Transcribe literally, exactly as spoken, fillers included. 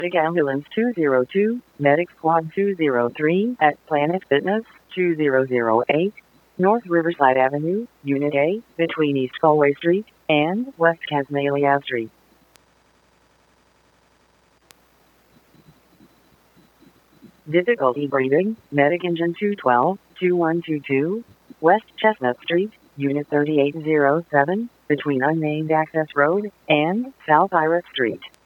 Medic Ambulance two zero two, Medic Squad two zero three at Planet Fitness two zero zero eight, North Riverside Avenue, Unit A, between East Galway Street and West Casmalia Street. Difficulty breathing, Medic Engine two one two, two one two two, West Chestnut Street, Unit thirty-eight oh seven, between Unnamed Access Road and South Iris Street.